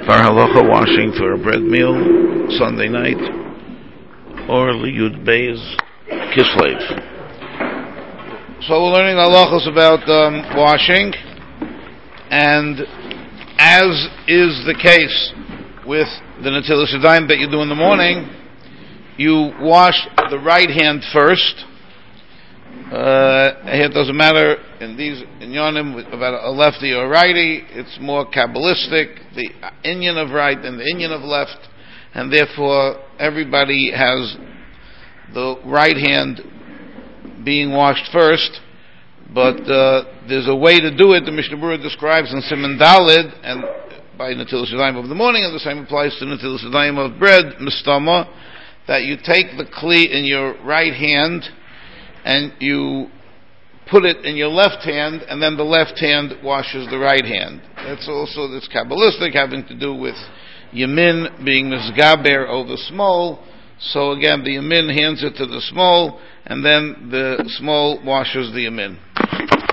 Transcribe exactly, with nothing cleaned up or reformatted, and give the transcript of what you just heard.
Bar halacha washing for a bread meal Sunday night or Liyud Beis Kislev. So we're learning halachos about um, washing, and as is the case with the Netilas Yadayim that you do in the morning, you wash the right hand first. Uh, it doesn't matter in these in Yonim about a lefty or righty. It's more Kabbalistic, the inyan of right and the inyan of left, and therefore everybody has the right hand being washed first. But uh, there's a way to do it. The Mishnah Berurah describes in Siman Daled and by Netilas Yadayim of the morning, and the same applies to Netilas Yadayim of bread, Mistama, that you take the kli in your right hand and you put it in your left hand, and then the left hand washes the right hand. That's also this Kabbalistic, having to do with Yamin being Mizgaber over small. So again, the Yamin hands it to the small, and then the small washes the Yamin.